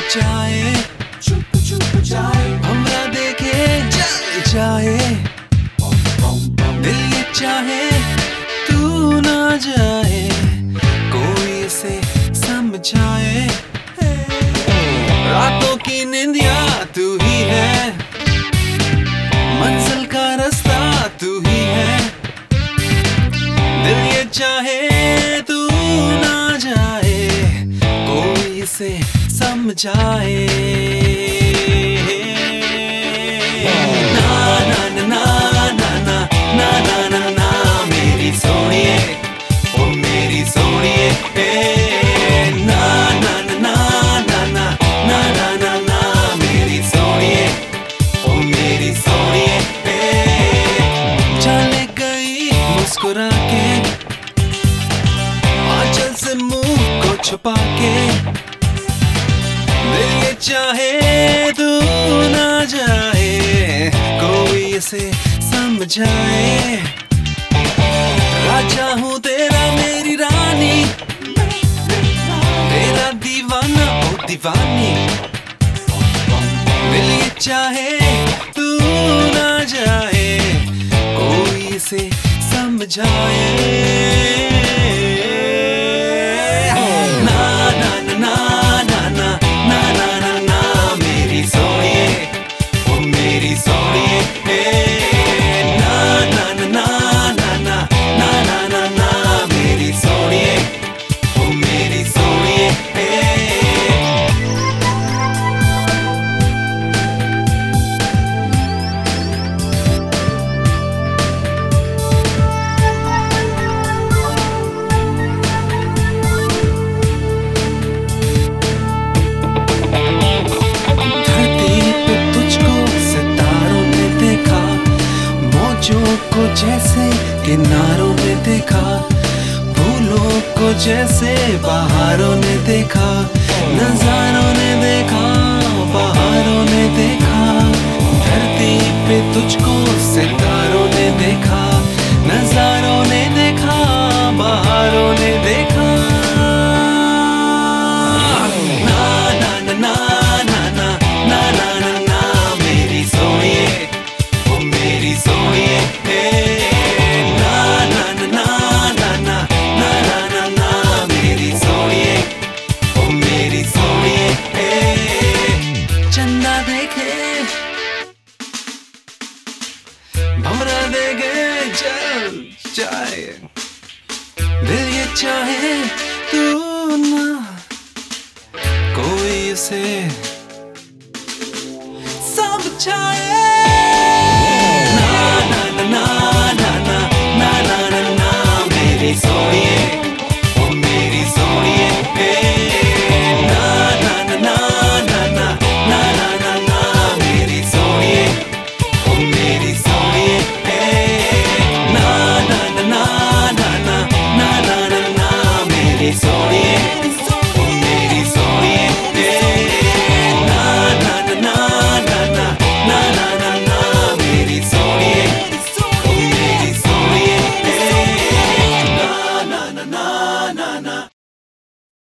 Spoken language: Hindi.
जाए, छुप छुप जाए, हमरा देखे चल जाए। दिल ये चाहे तू ना जाए, कोई इसे समझाए। रातों की निंदिया तू ही है, मंजिल का रास्ता तू ही है। दिल ये चाहे तू ना जाए, कोई इसे समझाए। ना ना ना ना ना ना ना ना ना ना मेरी सोनिए, ओ मेरी सोनिए। ना ना ना ना ना ना ना ना ना मेरी सोनिए, ओ मेरी सोनिए। चले गई मुस्कुरा के, आंचल से मुंह को छुपा के। दिल ये चाहे तू ना जाए, कोई इसे समझाए। राजा हूँ तेरा मेरी रानी, तेरा दीवाना ओ दीवानी। दिल ये चाहे तू ना जाए, कोई इसे समझाए। को जैसे किनारों ने देखा, फूलों को जैसे बहारों ने देखा, नजारों ने देखा, बहारों ने देखा। धरती पे तुझको सितारों ने देखा, नजारों ने देखा, बहारों ने देखा। ना ना ना ना ना ना ना ना ना मेरी सोनिए, ओ मेरी सोनिए। हमरा देखे चल जाए, दिल ये चाहे तू ना, कोई इसे समझाए। ना ना ना ना ना ना ना ना ना ना मेरी सोनिए, ओ मेरी सोनिए। ना ना ना ना ना ना ना ना ना मेरी सोनिए, ओ मेरी सोनिए। ना ना ना ना ना ना ना ना ना मेरी सोनिए, ओ मेरी सोनिए। ना ना ना ना ना ना ना ना ना मेरी सोनिए, ओ मेरी सोनिए। ना ना ना ना ना